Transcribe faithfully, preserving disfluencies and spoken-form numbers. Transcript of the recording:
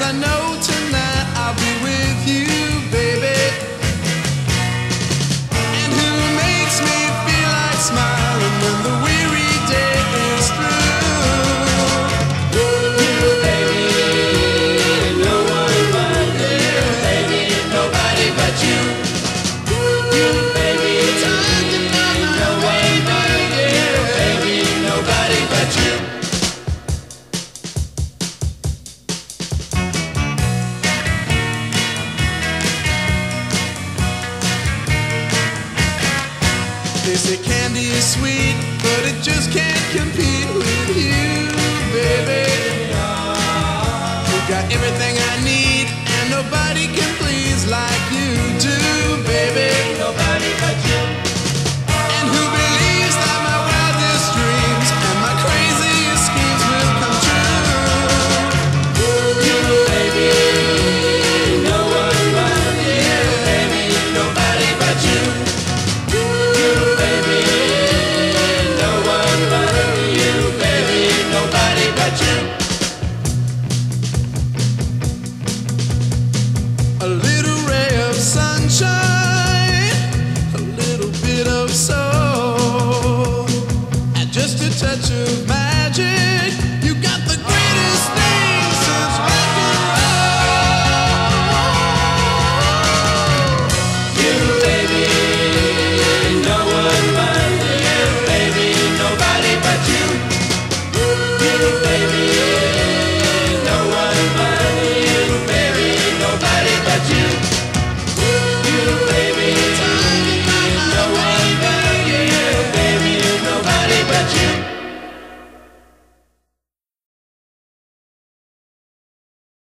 I know tonight I'll be with you, baby. And who makes me feel like smiling when the weary day is through? You, baby, no one but you, baby, nobody but you. You, baby, no one but you, baby, nobody but you. They say candy is sweet, but it just can't compete with you, baby. You got everything